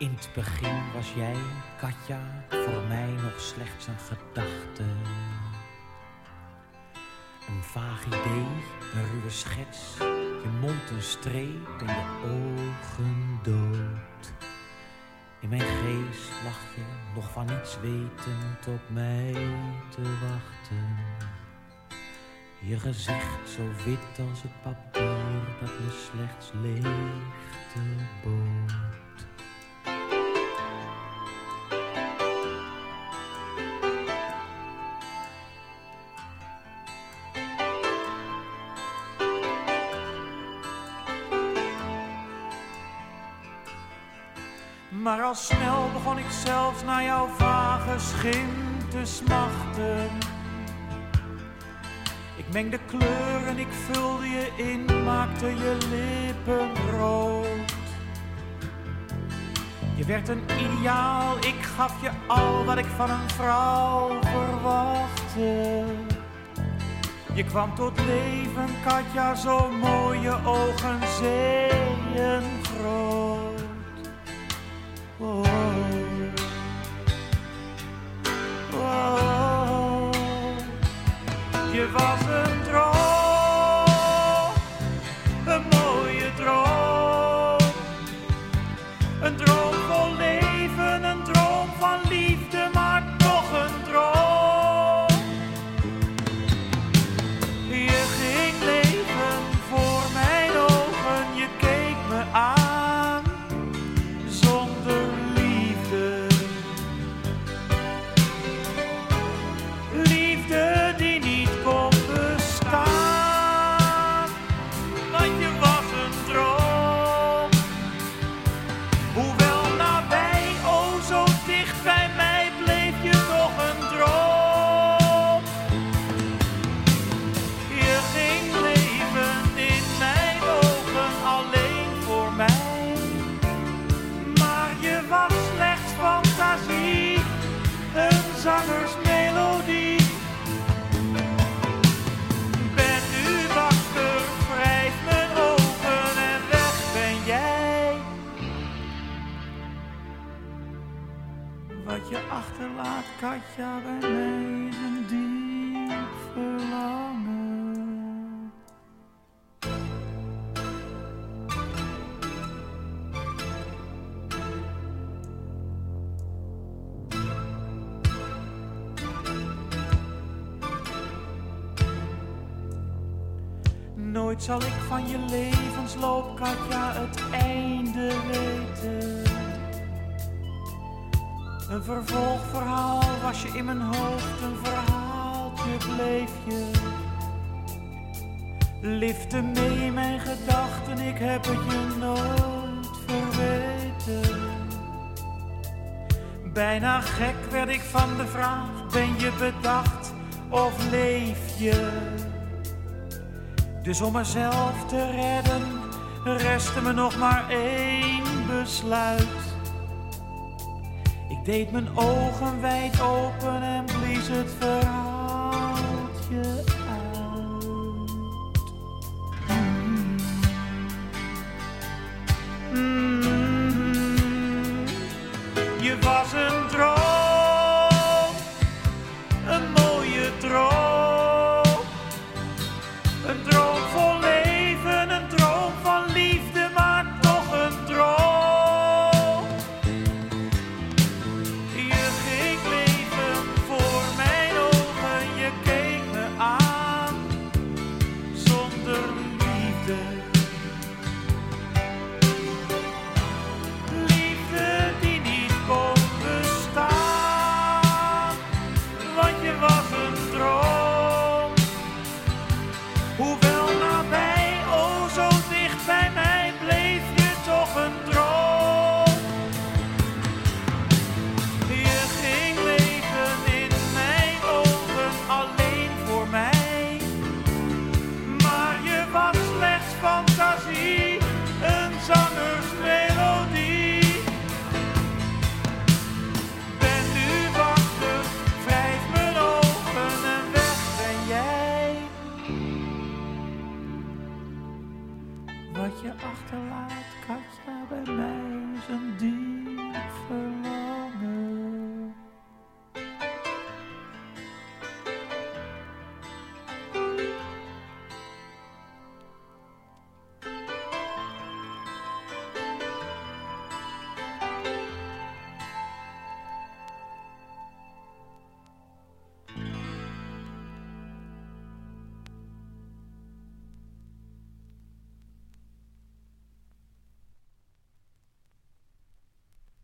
In het begin was jij, Katja, voor mij nog slechts een gedachte. Een vaag idee, een ruwe schets, je mond een streep en je ogen dood. In mijn geest lag je nog van niets wetend op mij te wachten. Je gezicht zo wit als het papier dat me slechts leegte bood. Maar al snel begon ik zelfs naar jouw vage schim te smachten. Ik mengde kleuren, ik vulde je in, maakte je lippen rood. Je werd een ideaal, ik gaf je al wat ik van een vrouw verwachtte. Je kwam tot leven, Katja, zo mooi, je ogen zeeën groot. Wow. Wow. Je was een droom, een mooie droom. Een droom vol leven, een droom van liefde, maar toch een droom. Je ging leven voor mijn ogen, je keek me aan zonder liefde. Liefde die niet kon bestaan, want je was een droom. Hoewel nabij, oh zo dicht bij mij, bleef je toch een droom. Je ging leven in mijn ogen alleen voor mij, maar je was slechts fantasie, een zangersmelodie. Ben nu wakker, wrijf mijn ogen en weg ben jij. Wat je achterlaat, Katja, bij mij is een diep verlangen. Nooit zal ik van je levensloop, Katja, het einde weten. Een vervolgverhaal was je in mijn hoofd, een verhaaltje bleef je. Lifte mee in mijn gedachten, ik heb het je nooit verweten. Bijna gek werd ik van de vraag, ben je bedacht of leef je? Dus om mezelf te redden, restte me nog maar één besluit. Ik deed mijn ogen wijd open en blies het verhaaltje uit. Je was een droom, een mooie droom. Een droom vol leven, een droom van liefde, maar toch een droom. Je ging leven voor mijn ogen, je keek me aan zonder liefde. Liefde die niet kon bestaan. Wat je achterlaat, Katja, bij mij is een diep verlangen.